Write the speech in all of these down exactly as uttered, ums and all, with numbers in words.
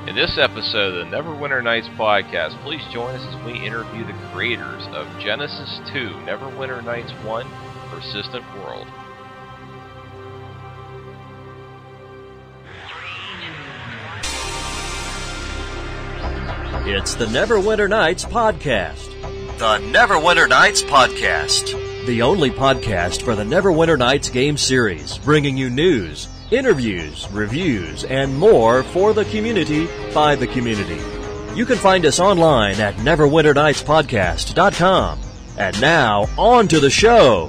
In this episode of the Neverwinter Nights podcast, please join us as we interview the creators of Genesis two, Neverwinter Nights one, Persistent World. It's the Neverwinter Nights podcast. The Neverwinter Nights podcast. The only podcast for the Neverwinter Nights game series, bringing you news, interviews, reviews, and more for the community by the community. You can find us online at neverwinter nights podcast dot com. And now, on to the show.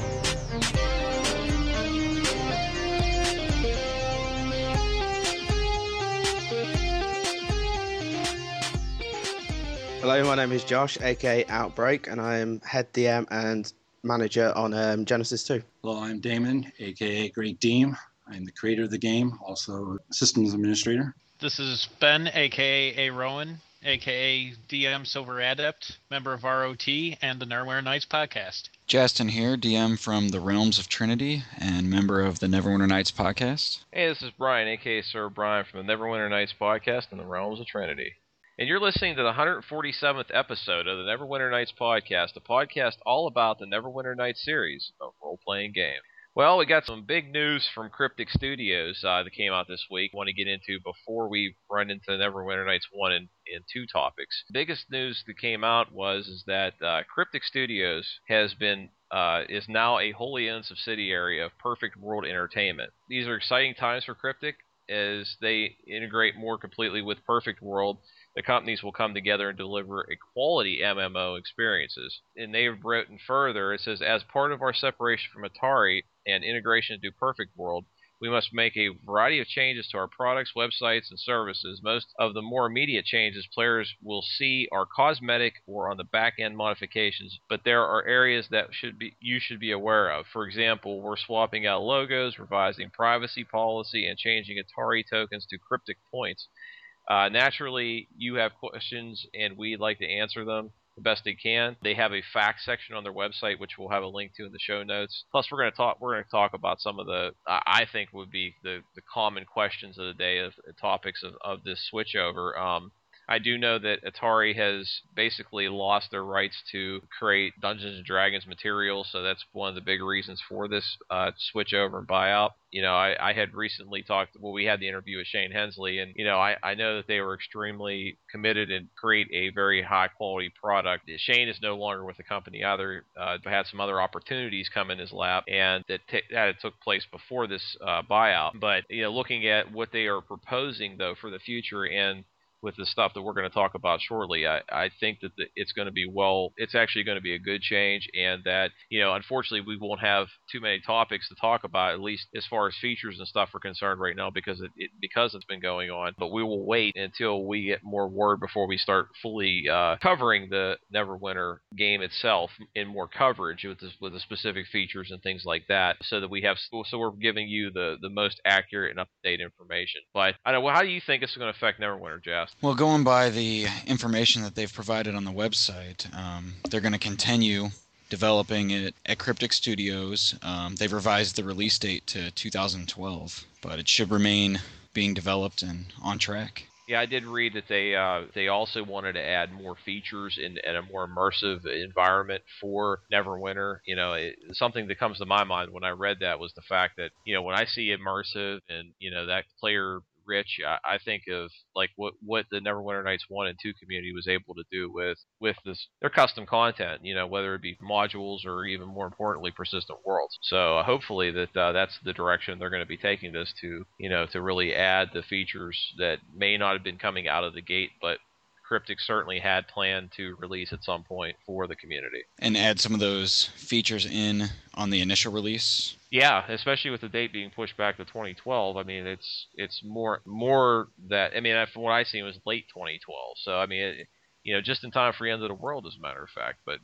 Hello, my name is Josh, aka Outbreak, and I am head D M and manager on um, Genesis two. Hello, I'm Damon, aka Great Deem. I'm the creator of the game, also systems administrator. This is Ben, aka A Rowan, aka D M Silver Adept, member of R O T and the Neverwinter Nights podcast. Justin here, D M from the Realms of Trinity and member of the Neverwinter Nights podcast. Hey, this is Brian, aka Sir Brian from the Neverwinter Nights podcast and the Realms of Trinity. And you're listening to the one hundred forty-seventh episode of the Neverwinter Nights podcast, a podcast all about the Neverwinter Nights series of role-playing game. Well, we got some big news from Cryptic Studios uh, that came out this week I want to get into before we run into Neverwinter Nights one and, and two topics. The biggest news that came out was is that uh, Cryptic Studios has been uh, is now a wholly owned subsidiary of Perfect World Entertainment. These are exciting times for Cryptic as they integrate more completely with Perfect World. The companies will come together and deliver a quality M M O experiences. And they've written further, it says, as part of our separation from Atari and integration into Perfect World, we must make a variety of changes to our products, websites, and services. Most of the more immediate changes players will see are cosmetic or on the back-end modifications, but there are areas that should be you should be aware of. For example, we're swapping out logos, revising privacy policy, and changing Atari tokens to cryptic points. Uh, naturally, you have questions, and we'd like to answer them the best they can. They have a facts section on their website, which we'll have a link to in the show notes. Plus, we're going to talk. We're going to talk about some of the uh, I think would be the, the common questions of the day of uh, topics of, of this switchover. Um, I do know that Atari has basically lost their rights to create Dungeons and Dragons material, so that's one of the big reasons for this uh, switchover and buyout. You know, I, I had recently talked, well, we had the interview with Shane Hensley, and, you know, I, I know that they were extremely committed and create a very high-quality product. Shane is no longer with the company either, uh, had some other opportunities come in his lap, and that, t- that had took place before this uh, buyout. But, you know, looking at what they are proposing, though, for the future and with the stuff that we're going to talk about shortly, I, I think that the, it's going to be well, it's actually going to be a good change, and that, you know, unfortunately we won't have too many topics to talk about, at least as far as features and stuff are concerned right now, because it, it because it's been going on. But we will wait until we get more word before we start fully uh, covering the Neverwinter game itself in more coverage with the, with the specific features and things like that, so that we have, so we're giving you the, the most accurate and up-to-date information. But I don't know, how do you think it's going to affect Neverwinter, Jess? Well, going by the information that they've provided on the website, um, they're going to continue developing it at Cryptic Studios. Um, they've revised the release date to two thousand twelve, but it should remain being developed and on track. Yeah, I did read that they uh, they also wanted to add more features in, in a more immersive environment for Neverwinter. You know, it, something that comes to my mind when I read that was the fact that, you know, when I see immersive and, you know, that player rich, I, I think of like what, what the Neverwinter Nights one and two community was able to do with with this their custom content, you know, whether it be modules or even more importantly persistent worlds. So uh, hopefully that uh, that's the direction they're going to be taking this to, you know, to really add the features that may not have been coming out of the gate, but Cryptic certainly had planned to release at some point for the community. And add some of those features in on the initial release. Yeah, especially with the date being pushed back to twenty twelve. I mean, it's it's more more that, I mean, from what I seen, it was late twenty twelve. So, I mean, it, you know, just in time for the end of the world, as a matter of fact. But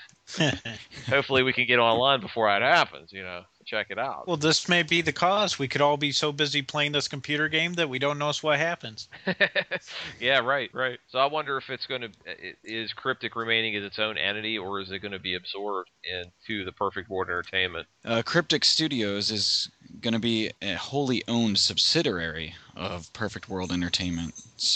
hopefully we can get online before that happens, you know, check it out. Well, this may be the cause. We could all be so busy playing this computer game that we don't notice what happens. Yeah, right, right. So I wonder if it's going to, is Cryptic remaining as its own entity, or is it going to be absorbed into the Perfect World Entertainment? Uh, Cryptic Studios is going to be a wholly owned subsidiary of Perfect World Entertainment, so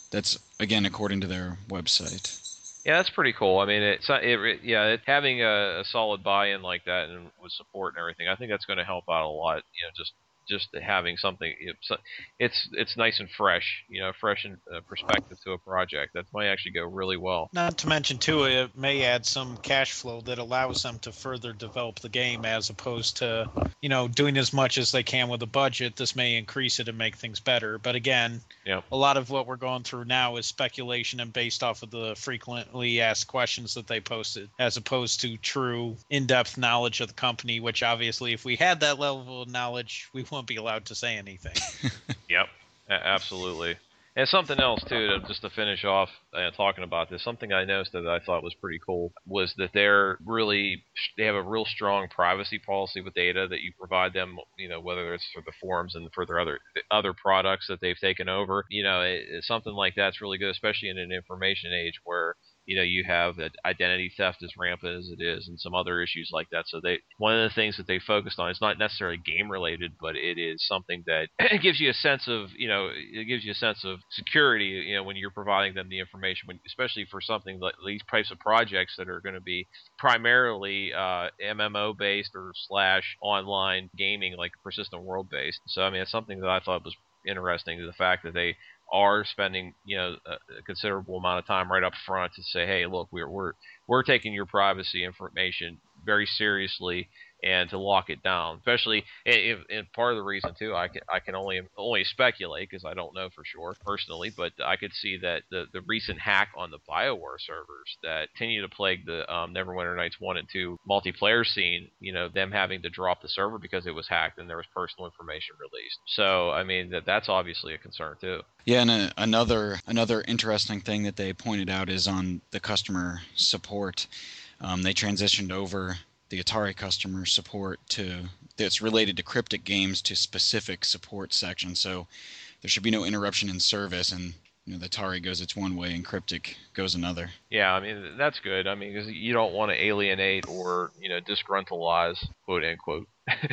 That's, again, according to their website. Yeah, that's pretty cool. I mean, it's it, it yeah, it, having a, a solid buy-in like that and with support and everything, I think that's going to help out a lot. You know, just just having something, it's it's, it's nice and fresh. You know, fresh in, uh, perspective to a project that might actually go really well. Not to mention, too, it may add some cash flow that allows them to further develop the game as opposed to, you know, doing as much as they can with a budget. This may increase it and make things better. But again, yep. a lot of what we're going through now is speculation and based off of the frequently asked questions that they posted, as opposed to true in-depth knowledge of the company, which obviously if we had that level of knowledge, we won't be allowed to say anything. Yep, a- absolutely. And something else, too, to, just to finish off uh, talking about this, something I noticed that I thought was pretty cool was that they're really, they have a real strong privacy policy with data that you provide them, you know, whether it's for the forums and for their other other products that they've taken over. You know, it, it, something like that's really good, especially in an information age where, you know, you have that identity theft as rampant as it is and some other issues like that. So they, one of the things that they focused on is not necessarily game related, but it is something that it gives you a sense of, you know, it gives you a sense of security, you know, when you're providing them the information, when, especially for something like these types of projects that are going to be primarily uh, M M O based or slash online gaming, like persistent world based. So, I mean, it's something that I thought was interesting, the fact that they are spending, you know, a considerable amount of time right up front to say, hey, look, we're we're we're taking your privacy information very seriously, and to lock it down. Especially, if, and part of the reason too, I can I can only only speculate because I don't know for sure personally, but I could see that the the recent hack on the BioWare servers that continue to plague the um, Neverwinter Nights one and two multiplayer scene, you know, them having to drop the server because it was hacked and there was personal information released. So, I mean, that that's obviously a concern too. Yeah, and a, another another interesting thing that they pointed out is on the customer support. Um, they transitioned over the Atari customer support to that's related to Cryptic games to specific support sections. So there should be no interruption in service, and you know, the Atari goes its one way and Cryptic goes another. Yeah, I mean, that's good. I mean, because you don't want to alienate or, you know, disgruntleize, quote unquote.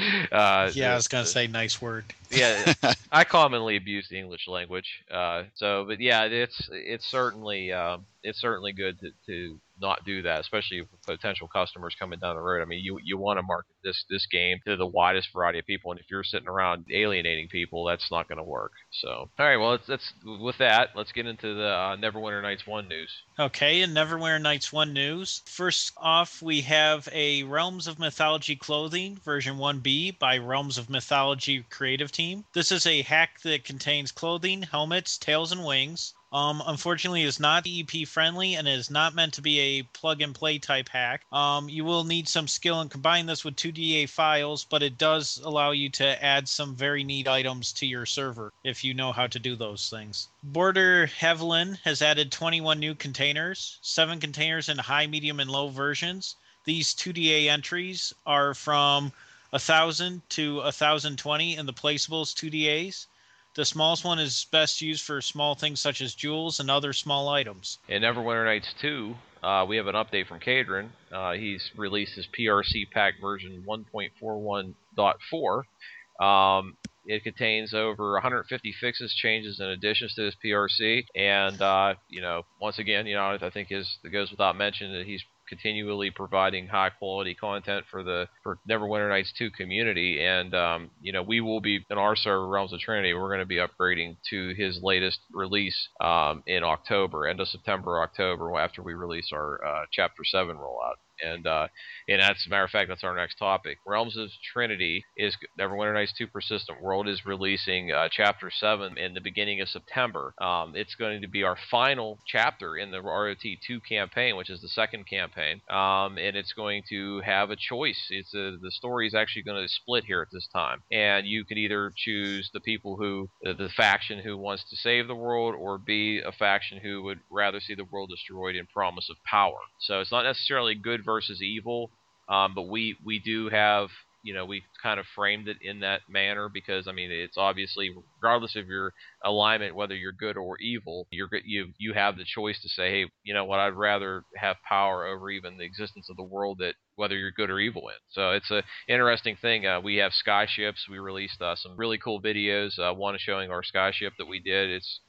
uh, yeah, I was gonna the, say nice word. Yeah, I commonly abuse the English language. Uh, so, but yeah, it's it's certainly uh, it's certainly good to, to not do that, especially with potential customers coming down the road. I mean, you you want to market this this game to the widest variety of people, and if you're sitting around alienating people, that's not going to work. So, all right, well, let's, let's with that, let's get into the uh, Neverwinter Nights one news. Okay, in Neverwinter Nights one news, first off, we have a Realms of Mythology clothing version one B by Realms of Mythology creative team. This is a hack that contains clothing, helmets, tails, and wings. Um, unfortunately, it's not E P friendly and is not meant to be a plug-and-play type hack. Um, you will need some skill in combining this with two D A files, but it does allow you to add some very neat items to your server if you know how to do those things. Border Hevelin has added twenty-one new containers, seven containers in high, medium, and low versions. These two D A entries are from one thousand to one thousand twenty in the placeables two D As. The smallest one is best used for small things such as jewels and other small items. In Neverwinter Nights two, uh, we have an update from Kadron. Uh, he's released his P R C pack version one point forty-one point four. Um, it contains over one hundred fifty fixes, changes, and additions to his P R C. And, uh, you know, once again, you know, I think his, it goes without mention that he's continually providing high quality content for the for Neverwinter Nights two community, and um, you know, we will be in our server Realms of Trinity, we're going to be upgrading to his latest release um, in October, end of September, October, after we release our uh, Chapter seven rollout. And uh, and that's, as a matter of fact, that's our next topic. Realms of Trinity is Neverwinter Nights two Persistent World is releasing uh, Chapter seven in the beginning of September. Um, it's going to be our final chapter in the R O T two campaign, which is the second campaign. Um, and it's going to have a choice. It's a, the story is actually going to split here at this time. And you can either choose the people who, the, the faction who wants to save the world, or be a faction who would rather see the world destroyed in promise of power. So it's not necessarily good versus evil, um, but we we do have, you know, we kind of framed it in that manner because, I mean, it's obviously, regardless of your alignment, whether you're good or evil, you're you you have the choice to say, hey, you know what, I'd rather have power over even the existence of the world that whether you're good or evil in. So it's a interesting thing. Uh, we have skyships. We released uh, some really cool videos. Uh, one showing our skyship that we did. It's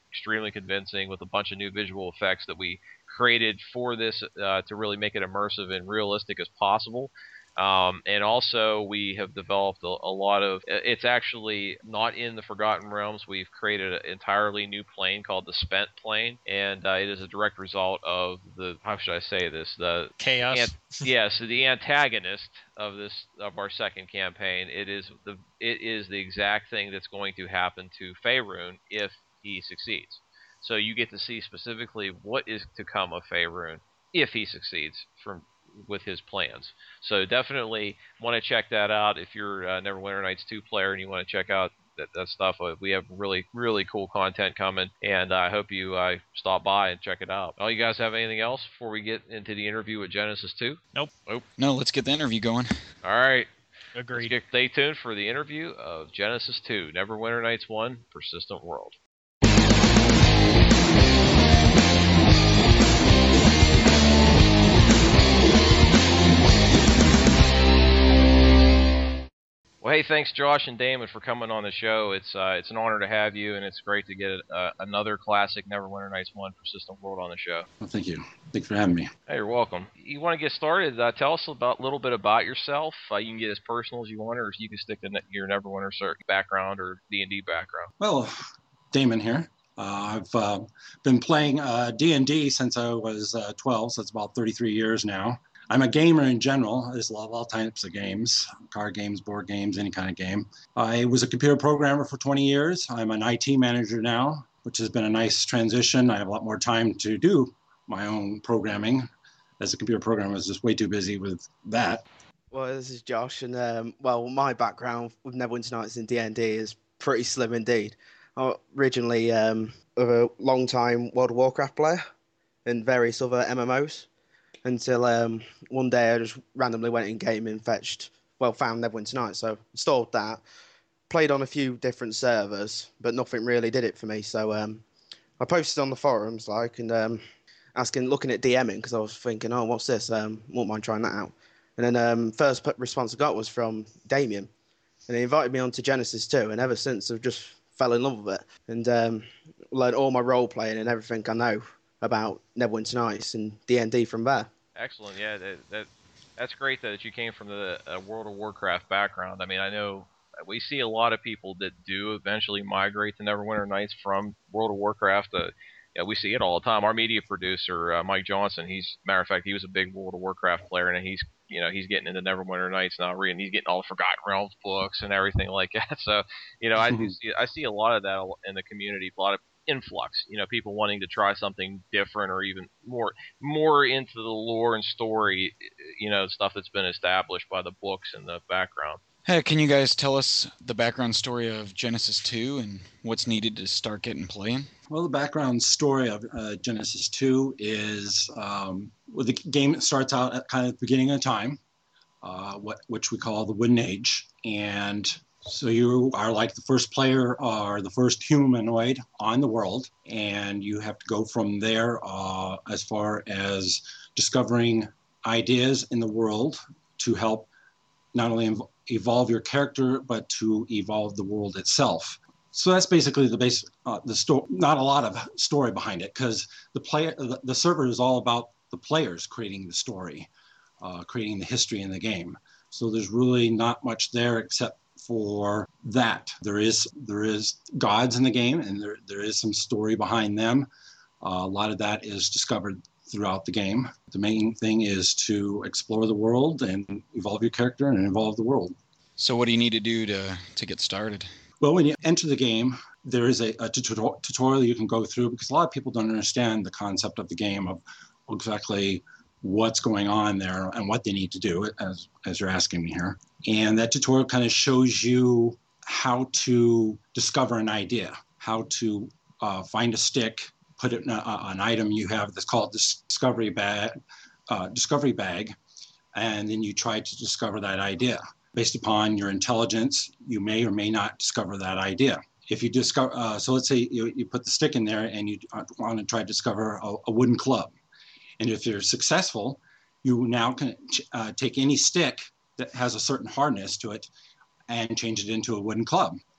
extremely convincing with a bunch of new visual effects that we created for this uh, to really make it immersive and realistic as possible. Um, and also, we have developed a, a lot of. It's actually not in the Forgotten Realms. We've created an entirely new plane called the Spent Plane, and uh, it is a direct result of the. How should I say this? The chaos. An, yes, so the antagonist of this of our second campaign. It is the. It is the exact thing that's going to happen to Faerun if he succeeds. So you get to see specifically what is to come of Faerun if he succeeds from. With his plans. So definitely want to check that out if you're a Neverwinter Nights two player and you want to check out that, that stuff. Uh, we have really, really cool content coming, and I hope you uh, stop by and check it out. Oh, you guys have anything else before we get into the interview with Genesis two? Nope. Nope. No, let's get the interview going. All right. Agreed. Let's get, stay tuned for the interview of Genesis two, Neverwinter Nights one, Persistent World. Well, hey, thanks, Josh and Damon, for coming on the show. It's uh, it's an honor to have you, and it's great to get uh, another classic Neverwinter Nights one Persistent World on the show. Well, thank you. Thanks for having me. Hey, you're welcome. You want to get started? Uh, tell us a about, little bit about yourself. Uh, you can get as personal as you want, or you can stick to your Neverwinter background or D and D background. Well, Damon here. Uh, I've uh, been playing uh, D and D since I was uh, twelve, so it's about thirty-three years now. I'm a gamer in general. There's a lot, all types of games, card games, board games, any kind of game. I was a computer programmer for twenty years. I'm an I T manager now, which has been a nice transition. I have a lot more time to do my own programming. As a computer programmer, I was just way too busy with that. Well, this is Josh, and um, well, my background with Neverwinter Nights in D and D is pretty slim indeed. I'm originally um, a long-time World of Warcraft player and various other M M Os. Until um, one day I just randomly went in game and fetched, well, found Neverwinter Nights. So installed that, played on a few different servers, but nothing really did it for me. So um, I posted on the forums, like, and um, asking, looking at DMing, because I was thinking, oh, what's this? Um, won't mind trying that out. And then um, first response I got was from Damien, and he invited me onto Genesis two. And ever since, I've just fell in love with it and um, learned all my role playing and everything I know about Neverwinter Nights and D and D from there. Excellent. Yeah, that, that that's great that you came from the uh, World of Warcraft background. I mean, I know we see a lot of people that do eventually migrate to Neverwinter Nights from World of Warcraft. Uh, yeah, we see it all the time. Our media producer, uh, Mike Johnson, he's matter of fact, he was a big World of Warcraft player, and he's you know he's getting into Neverwinter Nights now, reading. He's getting all the Forgotten Realms books and everything like that. So, you know, I do see, I see a lot of that in the community. A lot of influx, you know, people wanting to try something different or even more more into the lore and story, you know, stuff that's been established by the books and the background. Hey, can you guys tell us the background story of Genesis two and what's needed to start getting playing? Well, the background story of uh, Genesis two is um, well, the game starts out at kind of the beginning of time, uh, what which we call the Wooden Age, and so you are like the first player or the first humanoid on the world, and you have to go from there uh, as far as discovering ideas in the world to help not only ev- evolve your character, but to evolve the world itself. So that's basically the base, uh, the story. Not a lot of story behind it, because the player, the, the server is all about the players creating the story, uh, creating the history in the game. So there's really not much there except for that. There is there is gods in the game, and there there is some story behind them. Uh, a lot of that is discovered throughout the game. The main thing is to explore the world and evolve your character and evolve the world. So what do you need to do to, to get started? Well, when you enter the game, there is a, a tutor- tutorial you can go through, because a lot of people don't understand the concept of the game, of exactly what's going on there and what they need to do, as as you're asking me here. And that tutorial kind of shows you how to discover an idea, how to uh, find a stick, put it in a, an item you have that's called this discovery bag, uh, discovery bag, and then you try to discover that idea. Based upon your intelligence, you may or may not discover that idea. If you discover, uh, so let's say you, you put the stick in there and you want to try to discover a, a wooden club. And if you're successful, you now can uh, take any stick that has a certain hardness to it and change it into a wooden club.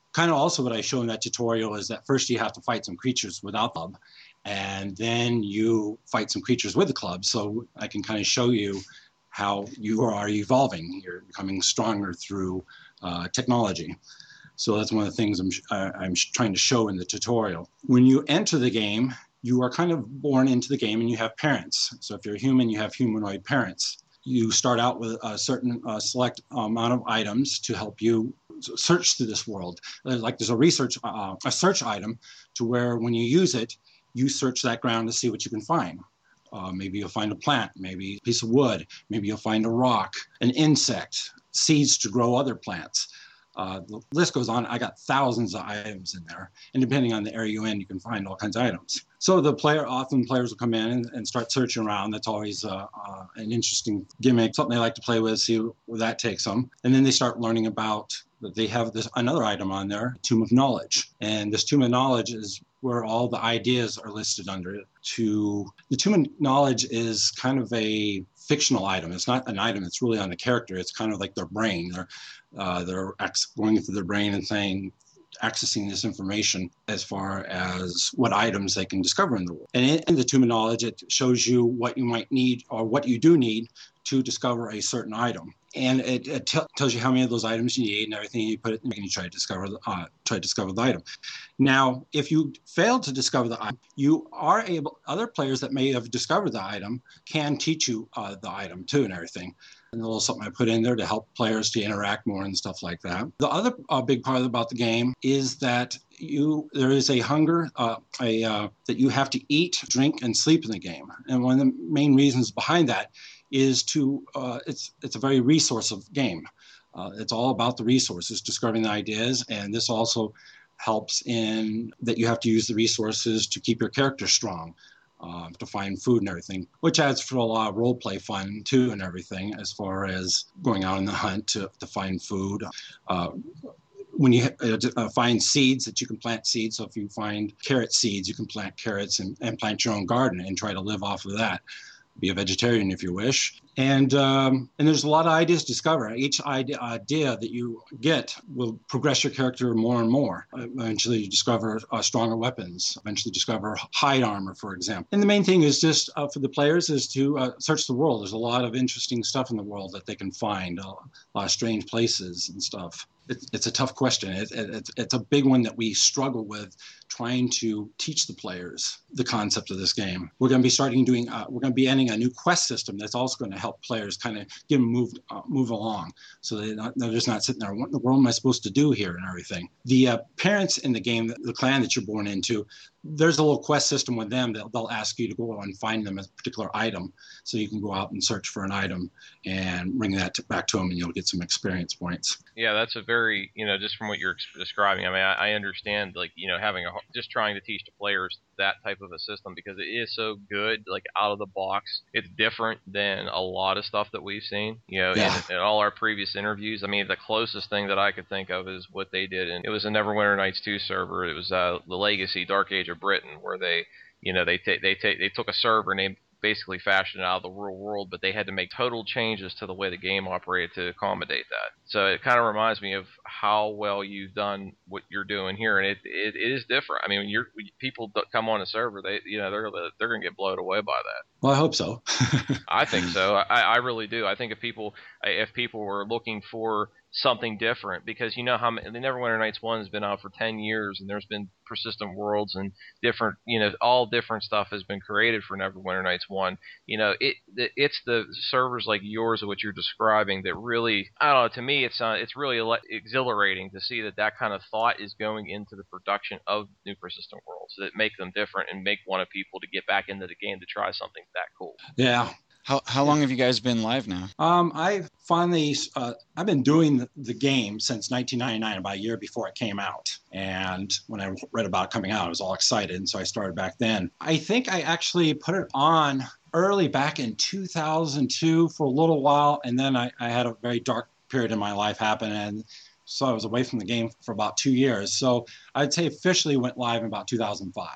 kind of also what I show in that tutorial is that first you have to fight some creatures without club, and then you fight some creatures with the club. So I can kind of show you how you are evolving. You're becoming stronger through uh, technology. So that's one of the things I'm, uh, I'm trying to show in the tutorial. When you enter the game, you are kind of born into the game and you have parents. So if you're a human, you have humanoid parents. You start out with a certain uh, select amount of items to help you search through this world. Like there's a research, uh, a search item to where when you use it, you search that ground to see what you can find. Uh, maybe you'll find a plant, maybe a piece of wood, maybe you'll find a rock, an insect, seeds to grow other plants. Uh, the list goes on. I got thousands of items in there. And depending on the area you're in, you can find all kinds of items. So the player, often players will come in and, and start searching around. That's always uh, uh, an interesting gimmick, something they like to play with, see where that takes them. And then they start learning about, they have this another item on there, Tomb of Knowledge. And this Tomb of Knowledge is where all the ideas are listed under it. To the Tomb of Knowledge is kind of a fictional item. It's not an item that's really on the character. It's kind of like their brain. They're, uh, they're going through their brain and saying, accessing this information as far as what items they can discover in the world. And in, in the Tomb of Knowledge, it shows you what you might need or what you do need to discover a certain item. And it, it t- tells you how many of those items you need and everything. You put it in and you try to discover the, uh, try to discover the item. Now, if you fail to discover the item, you are able, other players that may have discovered the item can teach you uh, the item too and everything. And a little something I put in there to help players to interact more and stuff like that. The other uh, big part about the game is that you there is a hunger uh, a uh, that you have to eat, drink, and sleep in the game. And one of the main reasons behind that is to uh, it's it's a very resourceful game. Uh, it's all about the resources, discovering the ideas, and this also helps in that you have to use the resources to keep your character strong. Uh, to find food and everything, which adds for a lot of role play fun too and everything as far as going out on the hunt to, to find food. Uh, when you uh, find seeds that you can plant seeds, so if you find carrot seeds, you can plant carrots and, and plant your own garden and try to live off of that. Be a vegetarian if you wish. And um, and there's a lot of ideas to discover. Each idea, idea that you get will progress your character more and more. Eventually you discover uh, stronger weapons. Eventually discover hide armor, for example. And the main thing is just uh, for the players is to uh, search the world. There's a lot of interesting stuff in the world that they can find. Uh, a lot of strange places and stuff. It, it's a tough question. It, it, it's, it's a big one that we struggle with trying to teach the players the concept of this game. We're going to be starting doing, uh, we're going to be ending a new quest system that's also going to help players kind of get them move, uh, move along. So they're, not, they're just not sitting there, what in the world am I supposed to do here and everything. The uh, parents in the game, the clan that you're born into, there's a little quest system with them that they'll ask you to go and find them a particular item. So you can go out and search for an item and bring that to, back to them and you'll get some experience points. Yeah, that's a very, you know, just from what you're describing, I mean, I, I understand, like, you know, having a, just trying to teach the players that type of a system because it is so good, like, out of the box. It's different than a lot of stuff that we've seen, you know, yeah. in, in all our previous interviews. I mean, the closest thing that I could think of is what they did, and it was a Neverwinter Nights two server. It was uh, the Legacy Dark Age of Britain, where they, you know, they t- they t- they took a server and they basically fashioned it out of the real world, but they had to make total changes to the way the game operated to accommodate that. So it kind of reminds me of how well you've done what you're doing here, and it it, it is different. I mean, when you're when people come on a server, they you know they're they're going to get blown away by that. Well, I hope so. I think so. I, I really do. I think if people if people were looking for something different, because you know how the Neverwinter Nights one has been out for ten years, and there's been persistent worlds and different, you know, all different stuff has been created for Neverwinter Nights one. You know, it it's the servers like yours, what you're describing, that really, I don't know, to me it's uh, it's really exhilarating to see that that kind of thought is going into the production of new persistent worlds that make them different and make one of people to get back into the game to try something that cool. Yeah. How how long have you guys been live now? Um, I finally, uh, I've been doing the, the game since nineteen ninety-nine, about a year before it came out. And when I read about it coming out, I was all excited. And so I started back then. I think I actually put it on early back in two thousand two for a little while. And then I, I had a very dark period in my life happen. And so I was away from the game for about two years. So I'd say officially went live in about two thousand five.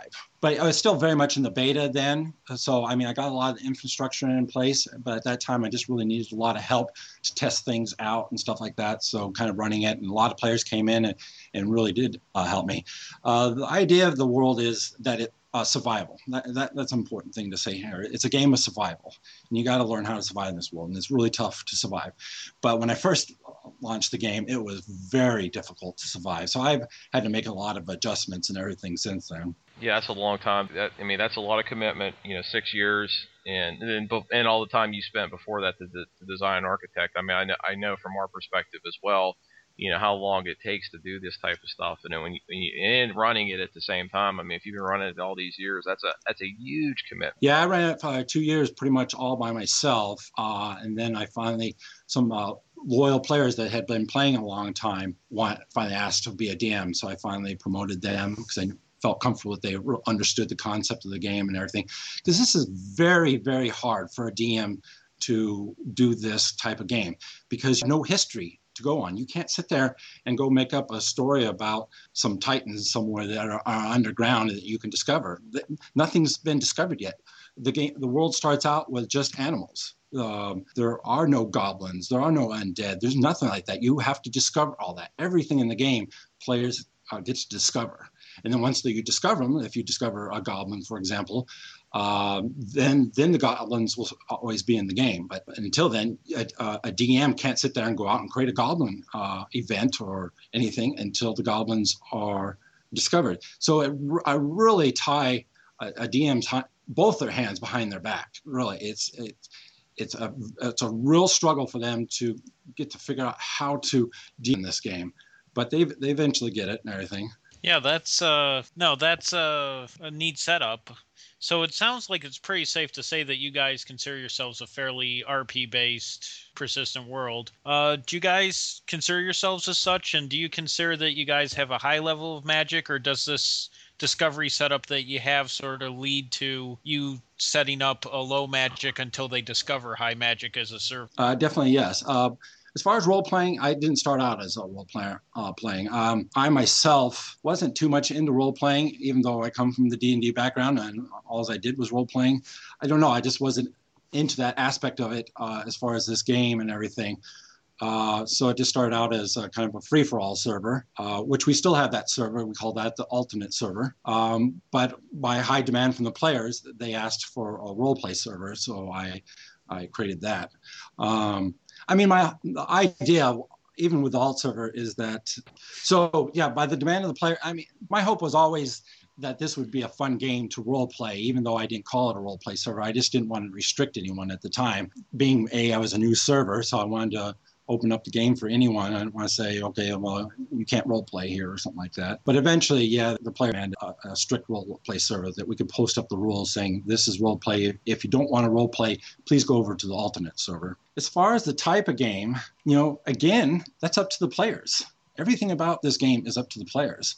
but I was still very much in the beta then. So, I mean, I got a lot of infrastructure in place, but at that time I just really needed a lot of help to test things out and stuff like that. So kind of running it, and a lot of players came in and, and really did uh, help me. Uh, the idea of the world is that it Uh, survival. That, that, that's an important thing to say here. It's a game of survival, and you got to learn how to survive in this world, and it's really tough to survive. But when I first launched the game, it was very difficult to survive. So I've had to make a lot of adjustments and everything since then. Yeah, that's a long time. That, I mean, that's a lot of commitment. You know, six years, and and, and all the time you spent before that to, to design and architect. I mean, I know, I know from our perspective as well, you know, how long it takes to do this type of stuff, and then when you, when you and running it at the same time. I mean, if you've been running it all these years, that's a that's a huge commitment. Yeah, I ran it for two years pretty much all by myself, uh, and then I finally, some uh, loyal players that had been playing a long time want, finally asked to be a D M, so I finally promoted them because I felt comfortable that they understood the concept of the game and everything. Because this is very, very hard for a D M to do this type of game because no history to go on. You can't sit there and go make up a story about some titans somewhere that are, are underground that you can discover. Nothing's been discovered yet. The game, the world starts out with just animals. Um, there are no goblins. There are no undead. There's nothing like that. You have to discover all that. Everything in the game, players uh, get to discover. And then once you discover them, if you discover a goblin, for example, uh, then then the goblins will always be in the game. But until then, a, a D M can't sit there and go out and create a goblin uh, event or anything until the goblins are discovered. So it, I really tie a, a D M's both their hands behind their back. Really, it's it's it's a it's a real struggle for them to get to figure out how to deal in this game. But they they eventually get it and everything. Yeah, that's uh no, that's uh, a neat setup. So it sounds like it's pretty safe to say that you guys consider yourselves a fairly R P-based persistent world. Uh, do you guys consider yourselves as such, and do you consider that you guys have a high level of magic, or does this discovery setup that you have sort of lead to you setting up a low magic until they discover high magic as a server? Uh, definitely, yes. Uh, As far as role-playing, I didn't start out as a role-player uh, playing. Um, I myself wasn't too much into role-playing, even though I come from the D and D background and all I did was role-playing. I don't know, I just wasn't into that aspect of it uh, as far as this game and everything. Uh, so it just started out as a kind of a free-for-all server, uh, which we still have that server. We call that the alternate server. Um, but by high demand from the players, they asked for a role-play server, so I, I created that. Um, I mean, my the idea, even with the alt server, is that, so yeah, by the demand of the player, I mean, my hope was always that this would be a fun game to role play, even though I didn't call it a role play server. I just didn't want to restrict anyone at the time. Being A, I was a new server, so I wanted to open up the game for anyone. I didn't want to say, okay, well, you can't role play here or something like that. But eventually, yeah, the player had a, a strict role play server that we could post up the rules saying this is role play. If you don't want to role play, please go over to the alternate server. As far as the type of game, you know, again, that's up to the players. Everything about this game is up to the players.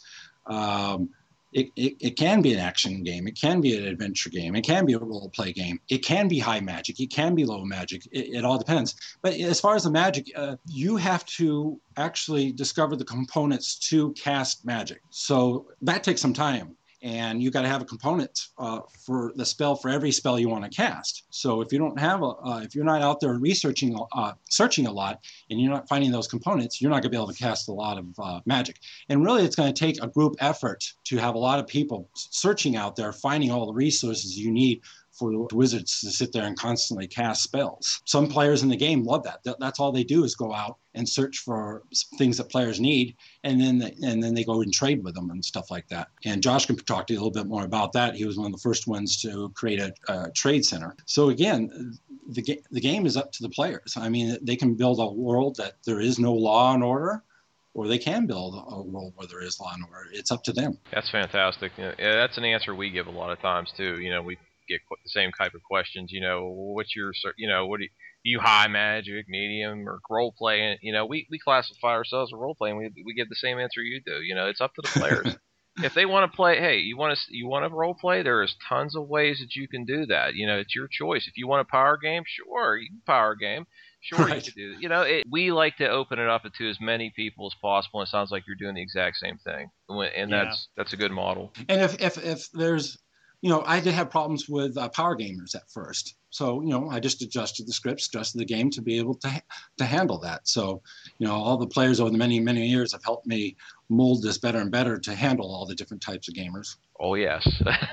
Um, It, it, it can be an action game. It can be an adventure game. It can be a role-play game. It can be high magic. It can be low magic. It, it all depends. But as far as the magic, uh, you have to actually discover the components to cast magic. So that takes some time. And you got to have a component uh, for the spell for every spell you want to cast. So if you don't have a, uh, if you're not out there researching, uh, searching a lot, and you're not finding those components, you're not going to be able to cast a lot of uh, magic. And really, it's going to take a group effort to have a lot of people searching out there, finding all the resources you need for the wizards to sit there and constantly cast spells. Some players in the game love that. That's all they do is go out and search for things that players need, and then they, and then they go and trade with them and stuff like that. And Josh can talk to you a little bit more about that. He was one of the first ones to create a, a trade center. So again, the, ga- the game is up to the players. I mean, they can build a world that there is no law and order, or they can build a world where there is law and order. It's up to them. That's fantastic. Yeah, that's an answer we give a lot of times too. You know, we get the same type of questions. You know, what's your, you know, what do you, you high magic, medium, or role play? You know, we, we classify ourselves as role playing. We we give the same answer you do. You know, it's up to the players. If they want to play, hey, you want to you want to role play? There's tons of ways that you can do that. You know, it's your choice. If you want a power game, sure, you can power game. Sure, right. You can do that. You know, it, we like to open it up to as many people as possible. And it sounds like you're doing the exact same thing, and that's yeah. that's a good model. And if if if there's you know, I did have problems with uh, power gamers at first. So, you know, I just adjusted the scripts, adjusted the game to be able to to handle that. So, you know, all the players over the many, many years have helped me mold this better and better to handle all the different types of gamers. Oh yes,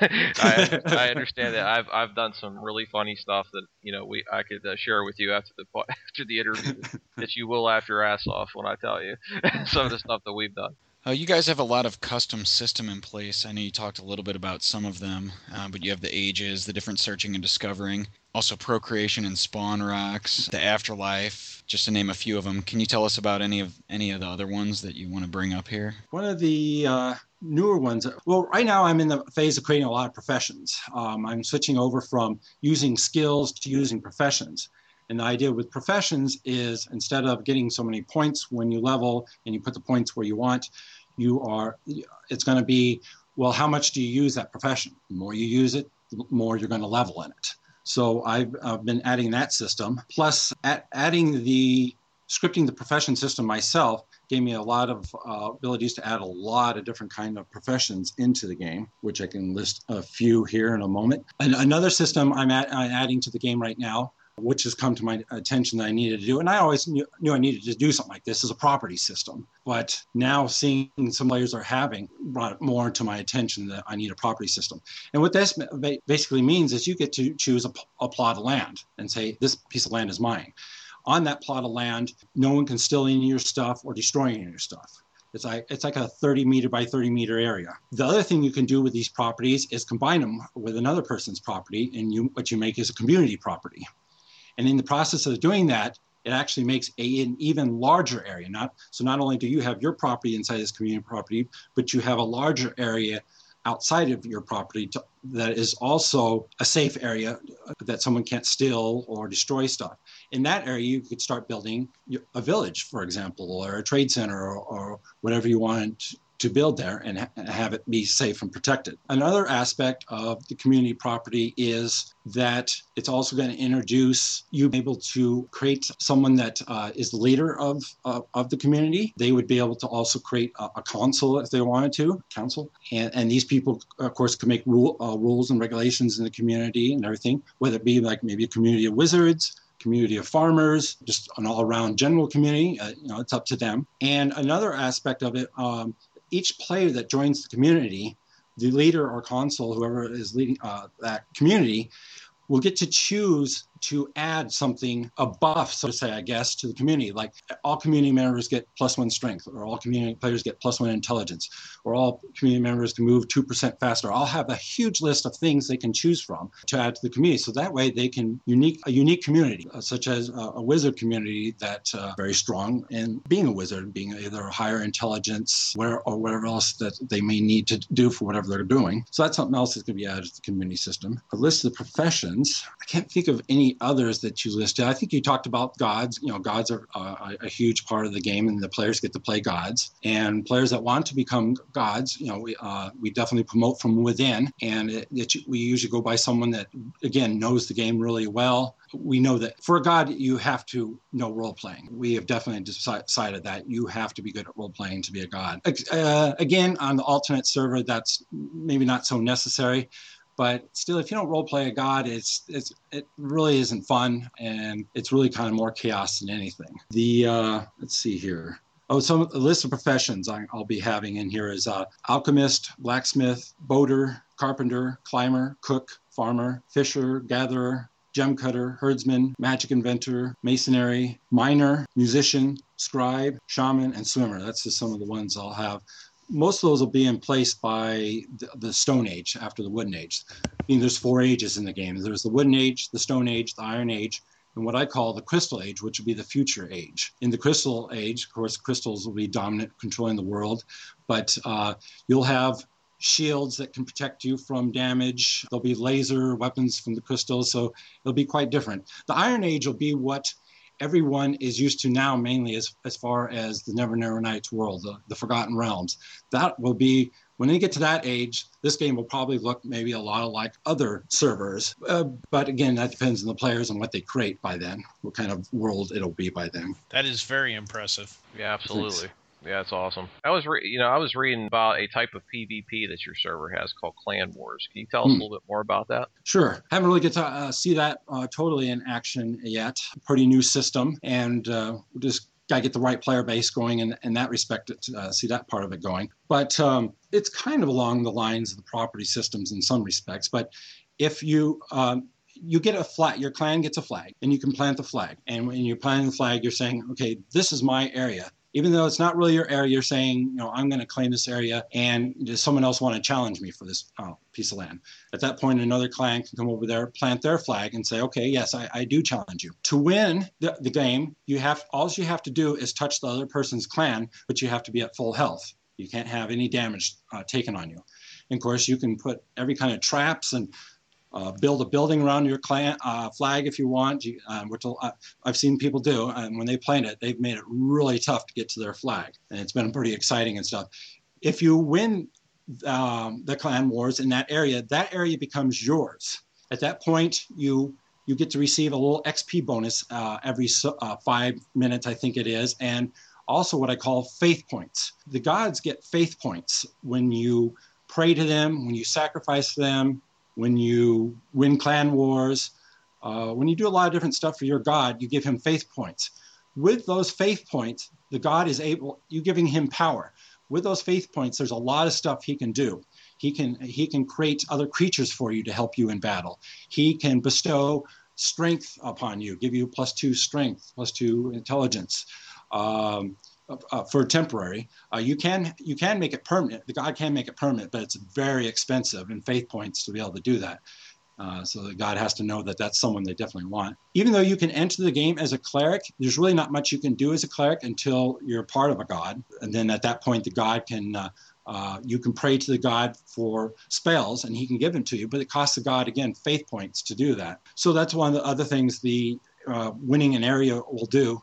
I, I understand that. I've I've done some really funny stuff that you know we I could uh, share with you after the after the interview that you will laugh your ass off when I tell you some of the stuff that we've done. Uh, you guys have a lot of custom system in place. I know you talked a little bit about some of them, uh, but you have the ages, the different searching and discovering, also procreation and spawn rocks, the afterlife, just to name a few of them. Can you tell us about any of any of the other ones that you want to bring up here? One of the uh, newer ones, well, right now I'm in the phase of creating a lot of professions. Um, I'm switching over from using skills to using professions. And the idea with professions is instead of getting so many points when you level and you put the points where you want, you are, it's going to be, well, how much do you use that profession? The more you use it, the more you're going to level in it. So I've uh, been adding that system. Plus, at adding the, scripting the profession system myself gave me a lot of uh, abilities to add a lot of different kind of professions into the game, which I can list a few here in a moment. And another system I'm, at, I'm adding to the game right now, which has come to my attention that I needed to do. And I always knew, knew I needed to do something like this, is a property system. But now seeing some players are having brought it more to my attention that I need a property system. And what this basically means is you get to choose a, a plot of land and say, this piece of land is mine. On that plot of land, no one can steal any of your stuff or destroy any of your stuff. It's like, it's like a thirty meter by thirty meter area. The other thing you can do with these properties is combine them with another person's property, and you, what you make is a community property. And in the process of doing that, it actually makes a, an even larger area. Not, so not only do you have your property inside this community property, but you have a larger area outside of your property to, that is also a safe area that someone can't steal or destroy stuff. In that area, you could start building a village, for example, or a trade center, or, or whatever you want to build there, and ha- have it be safe and protected. Another aspect of the community property is that it's also going to introduce you able to create someone that uh, is the leader of uh, of the community. They would be able to also create a, a council if they wanted to, council. And, and these people, of course, can make rule, uh, rules and regulations in the community and everything, whether it be like maybe a community of wizards, community of farmers, just an all-around general community. Uh, you know, it's up to them. And another aspect of it, um, each player that joins the community, the leader or consul, whoever is leading uh, that community, will get to choose to add something, a buff, so to say, I guess, to the community. Like all community members get plus one strength, or all community players get plus one intelligence, or all community members can move two percent faster. I'll have a huge list of things they can choose from to add to the community. So that way they can unique a unique community, uh, such as uh, a wizard community that's uh, very strong in being a wizard, being either a higher intelligence where, or whatever else that they may need to do for whatever they're doing. So that's something else that's going to be added to the community system. A list of professions. I can't think of any others that you listed. I think you talked about gods. You know, gods are uh, a huge part of the game, and the players get to play gods. And players that want to become gods, you know, we uh, we definitely promote from within. And it, it, we usually go by someone that, again, knows the game really well. We know that for a god, you have to know role playing. We have definitely decided that you have to be good at role playing to be a god. Uh, again, on the alternate server, that's maybe not so necessary. But still, if you don't role play a god, it's it's it really isn't fun, and it's really kind of more chaos than anything. The uh, let's see here. Oh, so a list of professions I, I'll be having in here is uh, alchemist, blacksmith, boater, carpenter, climber, cook, farmer, fisher, gatherer, gem cutter, herdsman, magic inventor, masonry, miner, musician, scribe, shaman, and swimmer. That's just some of the ones I'll have. Most of those will be in place by the, the Stone Age, after the Wooden Age. I mean, there's four ages in the game. There's the Wooden Age, the Stone Age, the Iron Age, and what I call the Crystal Age, which will be the future age. In the Crystal Age, of course, crystals will be dominant, controlling the world, but uh, you'll have shields that can protect you from damage. There'll be laser weapons from the crystals, so it'll be quite different. The Iron Age will be what everyone is used to now, mainly as as far as the Never Never Nights world, the, the Forgotten Realms. That will be, when they get to that age, this game will probably look maybe a lot like other servers. Uh, but again, that depends on the players and what they create by then, what kind of world it'll be by then. That is very impressive. Yeah, absolutely. Yeah, that's awesome. I was, re- you know, I was reading about a type of PvP that your server has called Clan Wars. Can you tell us Hmm. a little bit more about that? Sure. Haven't really get to uh, see that uh, totally in action yet. Pretty new system, and uh, we just got to get the right player base going in, in that respect to uh, see that part of it going. But um, it's kind of along the lines of the property systems in some respects. But if you um, you get a flag, your clan gets a flag, and you can plant the flag. And when you're planting the flag, you're saying, okay, this is my area. Even though it's not really your area, you're saying, you know, I'm going to claim this area, and does someone else want to challenge me for this uh, piece of land? At that point, another clan can come over there, plant their flag, and say, okay, yes, I, I do challenge you. To win the, the game, you have all you have to do is touch the other person's clan, but you have to be at full health. You can't have any damage uh, taken on you. And of course, you can put every kind of traps and Uh, build a building around your clan uh, flag if you want, you, um, which uh, I've seen people do. And when they plant it, they've made it really tough to get to their flag. And it's been pretty exciting and stuff. If you win um, the clan wars in that area, that area becomes yours. At that point, you you get to receive a little X P bonus uh, every uh, five minutes, I think it is. And also what I call faith points. The gods get faith points when you pray to them, when you sacrifice them, when you win clan wars, uh, when you do a lot of different stuff for your god, you give him faith points. With those faith points, the god is able, you giving him power. With those faith points, there's a lot of stuff he can do. He can he can create other creatures for you to help you in battle. He can bestow strength upon you, give you plus two strength, plus two intelligence. Um, Uh, for temporary, uh, you can you can make it permanent. The god can make it permanent, but it's very expensive in faith points to be able to do that. Uh, so the god has to know that that's someone they definitely want. Even though you can enter the game as a cleric, there's really not much you can do as a cleric until you're part of a god, and then at that point the god can uh, uh, you can pray to the god for spells, and he can give them to you. But it costs the god again faith points to do that. So that's one of the other things the uh, winning an area will do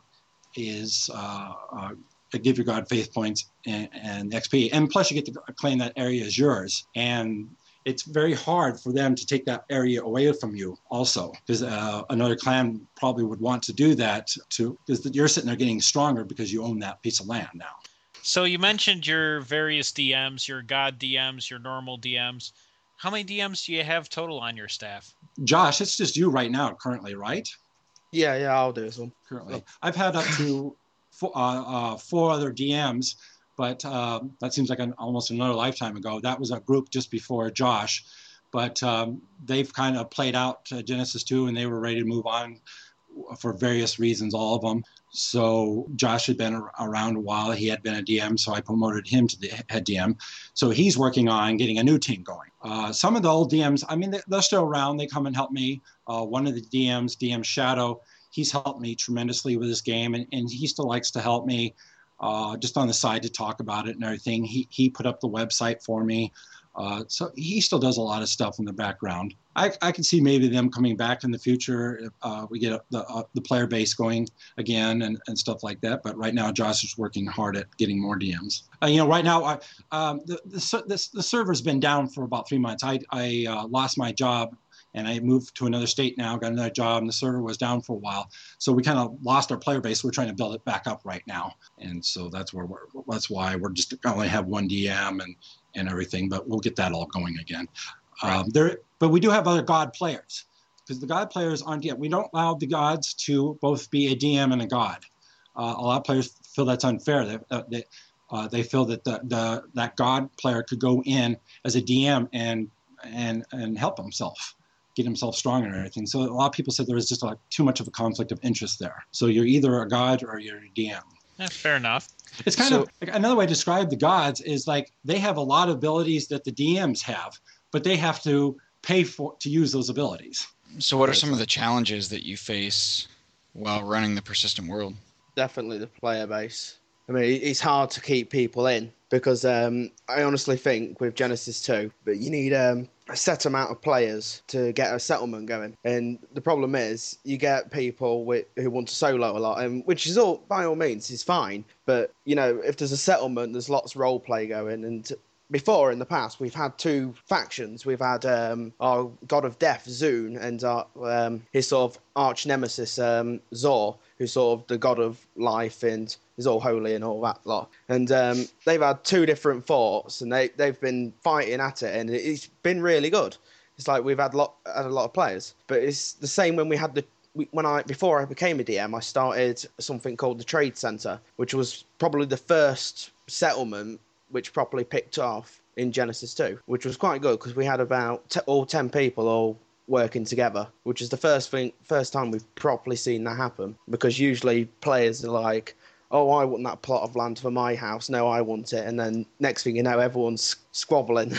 is. Uh, uh, give your god faith points and, and X P. And plus you get to claim that area as yours. And it's very hard for them to take that area away from you also, because uh, another clan probably would want to do that to, because you're sitting there getting stronger because you own that piece of land now. So you mentioned your various D Ms, your god D Ms, your normal D Ms. How many D Ms do you have total on your staff? Josh, it's just you right now currently, right? Yeah, yeah, I'll do this one. Currently. I've had up to four, uh, uh, four other D Ms, but uh, that seems like an, almost another lifetime ago. That was a group just before Josh, but um, they've kind of played out uh, Genesis two, and they were ready to move on for various reasons, all of them. So Josh had been around a while. He had been a D M, so I promoted him to the head D M. So he's working on getting a new team going. Uh, some of the old D Ms, I mean, they're still around. They come and help me. Uh, one of the D Ms, D M Shadow, he's helped me tremendously with this game, and, and he still likes to help me uh, just on the side to talk about it and everything. He, he put up the website for me. Uh, so he still does a lot of stuff in the background. I, I can see maybe them coming back in the future if uh, we get the uh, the player base going again and, and stuff like that. But right now, Josh is working hard at getting more D Ms. Uh, you know, right now, I, um, the, the, the, the server's been down for about three months. I, I uh, lost my job, and I moved to another state now, got another job, and the server was down for a while. So we kind of lost our player base. We're trying to build it back up right now. And so that's where we're, that's why we're just only have one D M and, and everything, but we'll get that all going again. Right. Um, there, but we do have other God players, because the God players aren't yet. We don't allow the gods to both be a D M and a god. Uh, a lot of players feel that's unfair. They, uh, they, uh, they feel that the, the that God player could go in as a D M and and and help himself, get himself stronger and everything. So a lot of people said there was just like too much of a conflict of interest there. So you're either a god or you're a D M. Yeah, fair enough. It's kind so, of like, another way to describe the gods is like they have a lot of abilities that the D Ms have, but they have to pay for to use those abilities. So what are some of the challenges that you face while running the Persistent World? Definitely the player base. I mean, it's hard to keep people in because um, I honestly think with Genesis two, but you need um, a set amount of players to get a settlement going. And the problem is you get people with, who want to solo a lot, and which is all, by all means, is fine. But, you know, if there's a settlement, there's lots of role play going, and before in the past, we've had two factions. We've had um, our god of death, Zune, and our, um, his sort of arch nemesis, um, Zor, who's sort of the god of life and is all holy and all that lot. And um, they've had two different forts, and they, they've been fighting at it, and it's been really good. It's like we've had, lot, had a lot of players. But it's the same when we had the... When I before I became a D M, I started something called the Trade Center, which was probably the first settlement which properly picked off in Genesis two, which was quite good because we had about t- all ten people all working together, which is the first thing, first time we've properly seen that happen. Because usually players are like, "Oh, I want that plot of land for my house. No, I want it," and then next thing you know, everyone's squabbling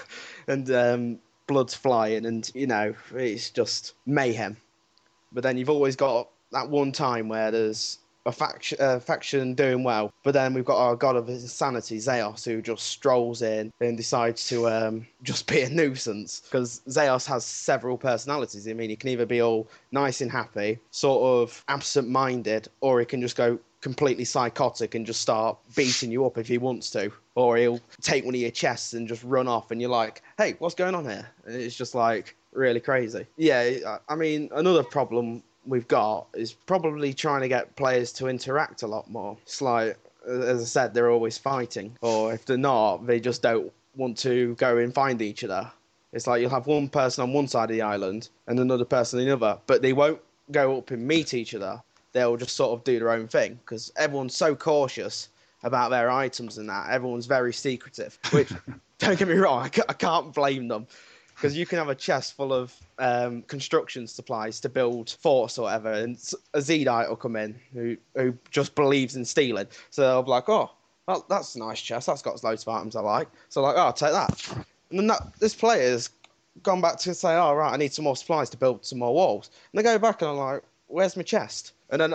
and um, blood's flying, and you know, it's just mayhem. But then you've always got that one time where there's a faction, uh, faction doing well, but then we've got our god of insanity, Zeos, who just strolls in and decides to um, just be a nuisance. Because Zeos has several personalities. I mean, he can either be all nice and happy, sort of absent-minded, or he can just go completely psychotic and just start beating you up if he wants to. Or he'll take one of your chests and just run off, and you're like, "Hey, what's going on here?" And it's just like... really crazy. Yeah, I mean, another problem we've got is probably trying to get players to interact a lot more. It's like, as I said, they're always fighting. Or if they're not, they just don't want to go and find each other. It's like you'll have one person on one side of the island and another person on the other, but they won't go up and meet each other. They'll just sort of do their own thing because everyone's so cautious about their items and that. Everyone's very secretive, which, don't get me wrong, I can't blame them. Because you can have a chest full of um, construction supplies to build forts or whatever, and a Zeedite will come in who who just believes in stealing. So they'll be like, "Oh, well, that's a nice chest. That's got loads of items I like." So like, "Oh, I'll take that." And then that, this player's gone back to say, "Oh, right, I need some more supplies to build some more walls." And they go back and I'm like, "Where's my chest?" And then...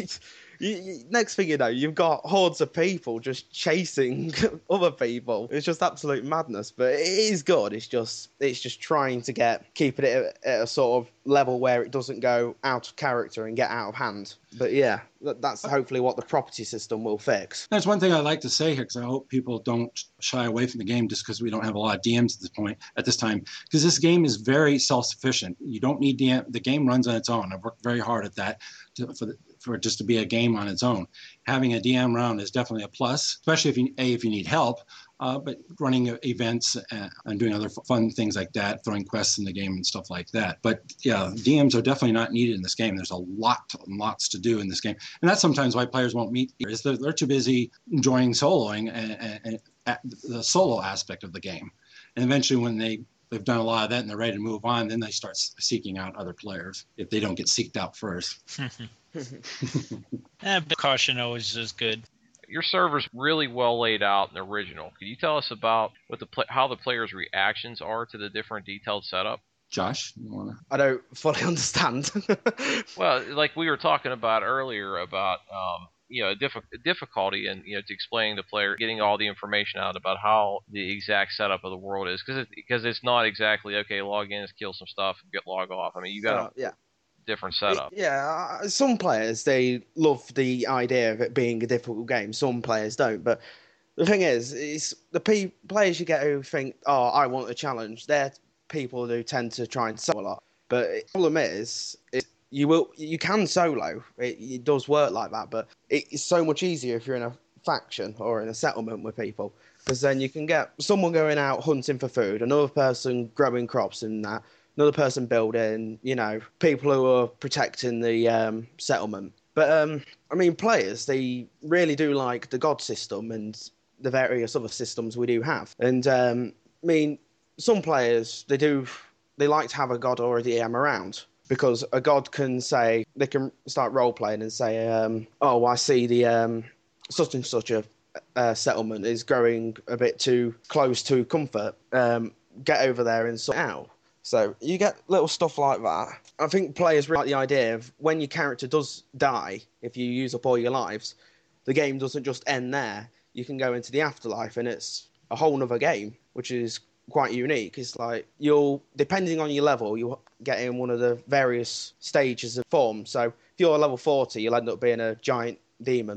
You, you, next thing you know, you've got hordes of people just chasing other people. It's just absolute madness, but it is good. It's just it's just trying to get keeping it at, at a sort of level where it doesn't go out of character and get out of hand. But yeah, that, that's hopefully what the property system will fix. That's one thing I'd like to say here, because I hope people don't shy away from the game just because we don't have a lot of D Ms at this point at this time. Because this game is very self-sufficient. You don't need D M. The game runs on its own. I've worked very hard at that to, for the, for it just to be a game on its own. Having a D M around is definitely a plus, especially if you a if you need help. Uh, but running events and, and doing other fun things like that, throwing quests in the game and stuff like that. But yeah, D Ms are definitely not needed in this game. There's a lot, lots to do in this game, and that's sometimes why players won't meet. Is they're, they're too busy enjoying soloing and, and, and the solo aspect of the game. And eventually, when they they've done a lot of that and they're ready to move on, then they start seeking out other players if they don't get seeked out first. eh, but caution always is good. Your server's really well laid out in the original. Could you tell us about what the play- how the players' reactions are to the different detailed setup? Josh, you wanna? I don't fully understand. Well, like we were talking about earlier about um, you know diff- difficulty and you know to explain to the player getting all the information out about how the exact setup of the world is, because it, because it's not exactly okay. Log in, kill some stuff, get log off. I mean, you got uh, yeah. different setup. Yeah, some players, they love the idea of it being a difficult game. Some players don't. But the thing is, is the p- players you get who think, "Oh, I want a challenge," they're people who tend to try and solo a lot. But the problem is, is you will you can solo. It, it does work like that, but it's so much easier if you're in a faction or in a settlement with people, because then you can get someone going out hunting for food, another person growing crops and that, another person building, you know, people who are protecting the um, settlement. But, um, I mean, players, they really do like the God system and the various other systems we do have. And, um, I mean, some players, they do, they like to have a God or a D M around, because a God can say, they can start role-playing and say, um, oh, I see the um, such and such a uh, settlement is growing a bit too close to comfort. Um, get over there and sort it out. So you get little stuff like that. I think players really like the idea of when your character does die, if you use up all your lives, the game doesn't just end there. You can go into the afterlife and it's a whole nother game, which is quite unique. It's like you'll, depending on your level, you'll get in one of the various stages of form. So if you're level forty, you'll end up being a giant demon.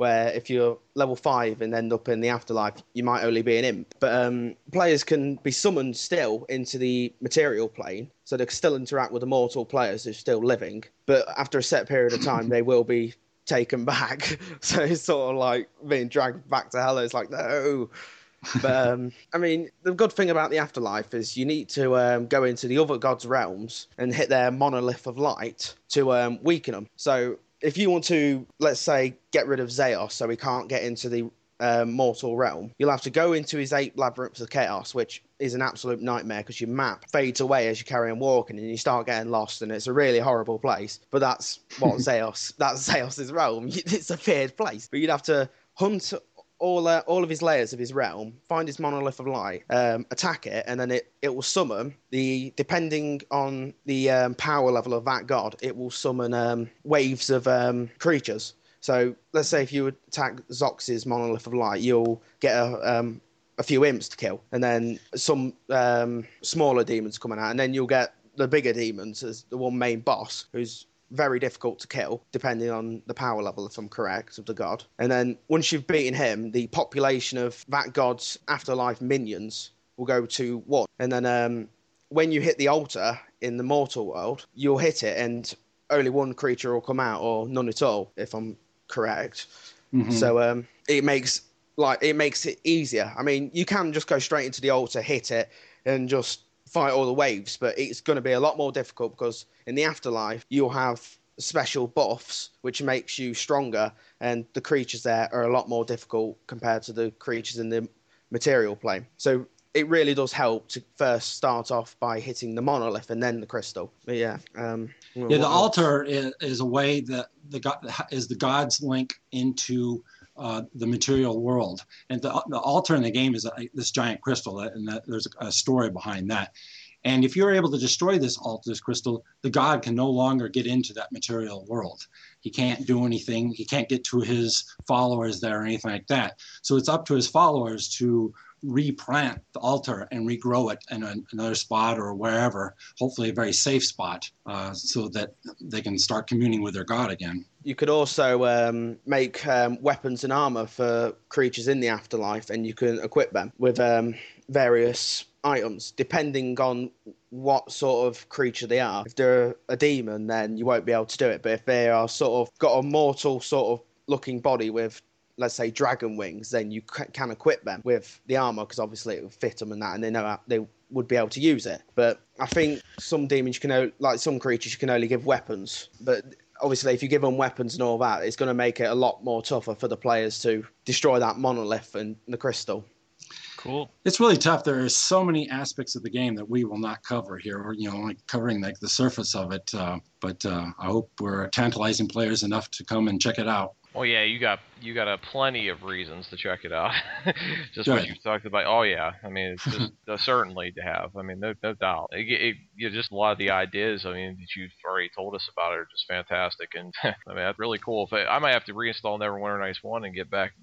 where if you're level five and end up in the afterlife, you might only be an imp. But um, players can be summoned still into the material plane, so they can still interact with the mortal players who're still living. But after a set period of time, they will be taken back. So it's sort of like being dragged back to hell. It's like, no. But um, I mean, the good thing about the afterlife is you need to um, go into the other gods' realms and hit their monolith of light to um, weaken them. So if you want to, let's say, get rid of Zeos so he can't get into the um, mortal realm, you'll have to go into his eight labyrinths of chaos, which is an absolute nightmare because your map fades away as you carry on walking and you start getting lost, and it's a really horrible place. But that's what Zeos, that's Zeos' realm. It's a feared place. But you'd have to hunt all uh, all of his layers of his realm, find his monolith of light, um, attack it, and then it, it will summon the, depending on the um, power level of that god, it will summon um, waves of um, creatures. So let's say if you attack Zox's monolith of light, you'll get a, um, a few imps to kill, and then some um, smaller demons coming out, and then you'll get the bigger demons as the one main boss, who's very difficult to kill, depending on the power level, if I'm correct, of the god. And then once you've beaten him, the population of that god's afterlife minions will go to one. And then um, when you hit the altar in the mortal world, you'll hit it and only one creature will come out, or none at all, if I'm correct. Mm-hmm. So um, it makes like it makes it easier. I mean, you can just go straight into the altar, hit it, and just fight all the waves, but it's going to be a lot more difficult because in the afterlife you'll have special buffs which makes you stronger, and the creatures there are a lot more difficult compared to the creatures in the material plane. So it really does help to first start off by hitting the monolith and then the crystal. But yeah, um, yeah, the altar is, is a way that the god is the god's link into Uh, the material world, and the, the altar in the game is a, this giant crystal, and that, there's a, a story behind that. And if you're able to destroy this altar, this crystal, the god can no longer get into that material world. He can't do anything. He can't get to his followers there or anything like that. So it's up to his followers to replant the altar and regrow it in a, another spot or wherever, hopefully a very safe spot, uh, so that they can start communing with their god again. You could also um, make um, weapons and armor for creatures in the afterlife, and you can equip them with um, various items, depending on what sort of creature they are. If they're a demon, then you won't be able to do it. But if they are sort of got a mortal sort of looking body with, let's say, dragon wings, then you can equip them with the armor, because obviously it will fit them and that, and they know how they would be able to use it. But I think some demons you can only, like some creatures you can only give weapons, but obviously if you give them weapons and all that, it's going to make it a lot more tougher for the players to destroy that monolith and the crystal. Cool. It's really tough. There are so many aspects of the game that we will not cover here. We're, you know, only covering like the surface of it. Uh, but uh, I hope we're tantalizing players enough to come and check it out. Well, yeah, you got you got a plenty of reasons to check it out. Just Good. what you talked about. Oh yeah, I mean, it's just uh, certainly to have. I mean, no, no doubt. It, it, you know, just a lot of the ideas. I mean, that you've already told us about are just fantastic, and I mean, that's really cool. If I, I might have to reinstall Neverwinter Nights one and get back.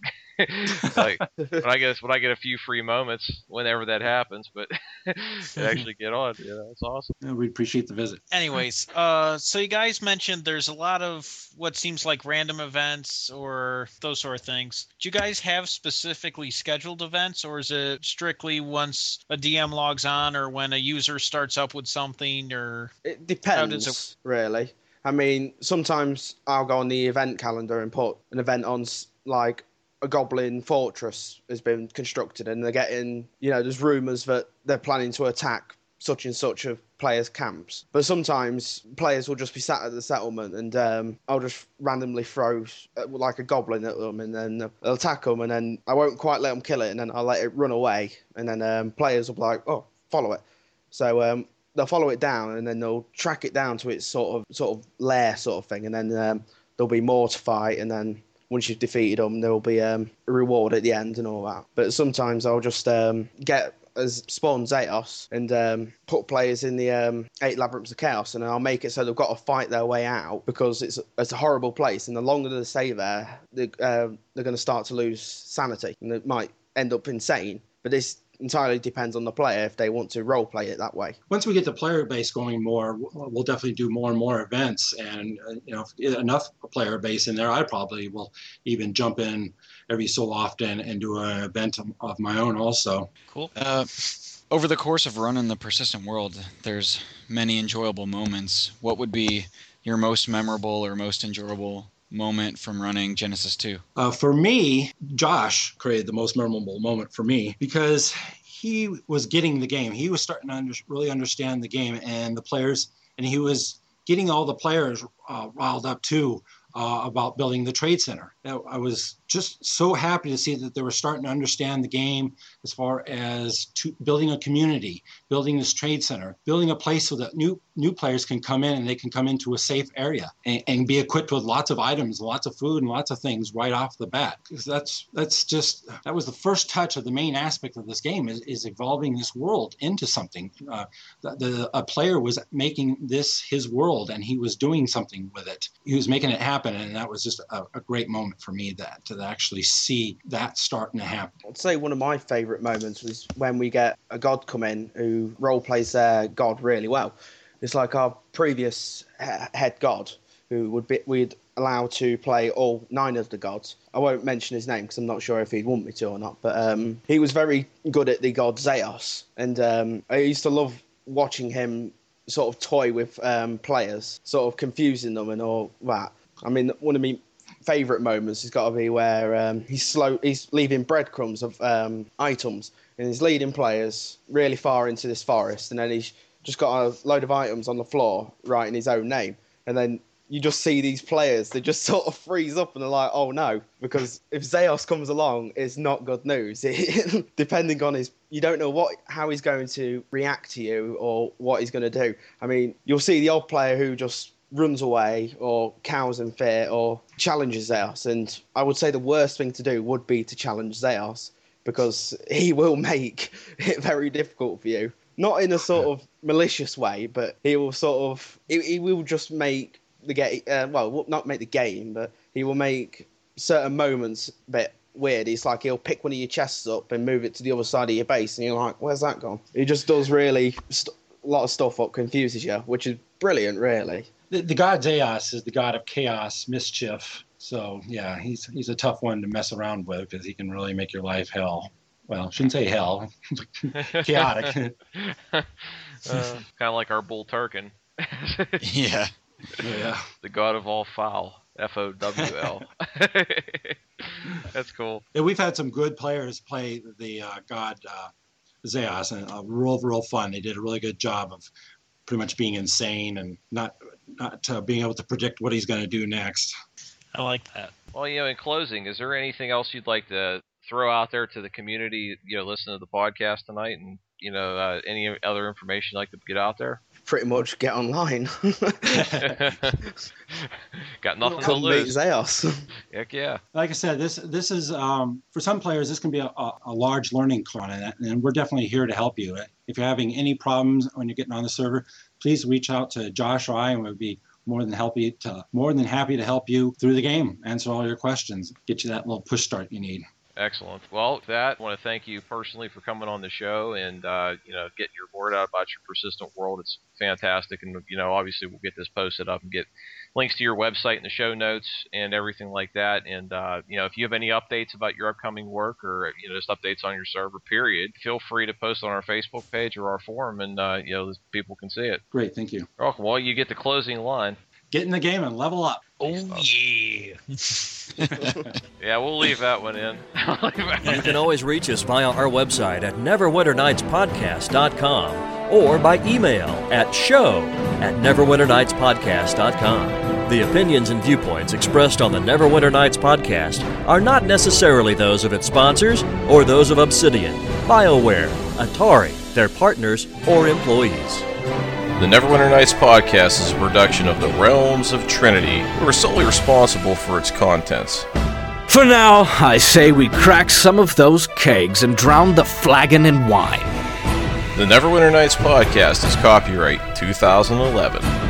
Like when I get when I get a few free moments, whenever that happens, but actually get on. Yeah, that's awesome. Yeah, we appreciate the visit. Anyways, uh, so you guys mentioned there's a lot of what seems like random events or those sort of things. Do you guys have specifically scheduled events, or is it strictly once a D M logs on or when a user starts up with something? Or it depends, it... really. I mean, sometimes I'll go on the event calendar and put an event on, like a goblin fortress has been constructed, and they're getting, you know, there's rumours that they're planning to attack such and such of players' camps. But sometimes players will just be sat at the settlement, and um, I'll just randomly throw uh, like a goblin at them, and then they'll attack them, and then I won't quite let them kill it, and then I'll let it run away, and then um, players will be like, oh, follow it. So um, they'll follow it down, and then they'll track it down to its sort of sort of lair sort of thing, and then um, there'll be more to fight, and then once you've defeated them, there will be um, a reward at the end and all that. But sometimes I'll just um, get as spawn Zeos and um, put players in the um, eight labyrinths of chaos, and I'll make it so they've got to fight their way out, because it's it's a horrible place, and the longer they stay there, they, uh, they're going to start to lose sanity, and it might end up insane. But this entirely depends on the player if they want to role play it that way. Once we get the player base going more, we'll definitely do more and more events. And, uh, you know, if enough player base in there, I probably will even jump in every so often and do an event of my own also. Cool. Uh, over the course of running the Persistent World, there's many enjoyable moments. What would be your most memorable or most enjoyable moment from running Genesis two? Uh, for me, Josh created the most memorable moment for me because he was getting the game. He was starting to under, really understand the game and the players, and he was getting all the players uh, riled up too uh, about building the trade center. I was just so happy to see that they were starting to understand the game as far as to building a community, building this trade center, building a place so that new new players can come in and they can come into a safe area and, and be equipped with lots of items, lots of food, and lots of things right off the bat. Because that's that's just that was the first touch of the main aspect of this game is, is evolving this world into something. Uh, the, the a player was making this his world and he was doing something with it. He was making it happen, and that was just a, a great moment for me that to actually see that starting to happen. I'd say one of my favourite moments was when we get a god come in who role plays their god really well. It's like our previous head god who would be we'd allow to play all nine of the gods. I won't mention his name because I'm not sure if he'd want me to or not, but um, he was very good at the god Zeos, and um, I used to love watching him sort of toy with um, players, sort of confusing them and all that. I mean, one of my favourite moments has got to be where um, he's slow. He's leaving breadcrumbs of um, items, and he's leading players really far into this forest, and then he's just got a load of items on the floor writing his own name, and then you just see these players, they just sort of freeze up and they're like, oh no, because if Zeos comes along, it's not good news. Depending on his, you don't know what how he's going to react to you or what he's going to do. I mean, you'll see the old player who just runs away or cows in fear or challenges Zeos, and I would say the worst thing to do would be to challenge Zeos because he will make it very difficult for you. Not in a sort of malicious way, but he will sort of he, he will just make the game uh, well not make the game, but he will make certain moments a bit weird. It's like he'll pick one of your chests up and move it to the other side of your base, and you're like, where's that gone? He just does really st- a lot of stuff up, confuses you, which is brilliant, really. The, the god Zeos is the god of chaos, mischief. So yeah, he's he's a tough one to mess around with because he can really make your life hell. Well, I shouldn't say hell, chaotic. uh, kind of like our bull Turkin. Yeah. Yeah. The god of all foul. F O W L. That's cool. Yeah, we've had some good players play the uh, god uh, Zeos, and uh, real, real fun. They did a really good job of pretty much being insane and not not uh, being able to predict what he's going to do next. I like that. Well, you know, in closing, is there anything else you'd like to throw out there to the community, you know, listen to the podcast tonight, and, you know, uh, any other information you'd like to get out there? Pretty much get online. Got nothing to Come meet lose. Zeos. Heck yeah. Like I said, this this is um, for some players, this can be a, a, a large learning curve, and, and we're definitely here to help you. If you're having any problems when you're getting on the server, please reach out to Josh or I, and we'll be more than happy to more than happy to help you through the game, answer all your questions, get you that little push start you need. Excellent. Well, with that, I want to thank you personally for coming on the show and, uh, you know, getting your word out about your Persistent World. It's fantastic. And, you know, obviously we'll get this posted up and get links to your website in the show notes and everything like that. And, uh, you know, if you have any updates about your upcoming work or, you know, just updates on your server, period, feel free to post on our Facebook page or our forum, and, uh, you know, people can see it. Great. Thank you. You're welcome. Well, you get the closing line. Get in the game and level up. Oh, yeah. Yeah, we'll leave that one in. You can always reach us via our website at neverwinter nights podcast dot com or by email at show at neverwinter nights podcast dot com. The opinions and viewpoints expressed on the Neverwinter Nights podcast are not necessarily those of its sponsors or those of Obsidian, BioWare, Atari, their partners, or employees. The Neverwinter Nights podcast is a production of the Realms of Trinity, who are solely responsible for its contents. For now, I say we crack some of those kegs and drown the flagon in wine. The Neverwinter Nights podcast is copyright two thousand eleven.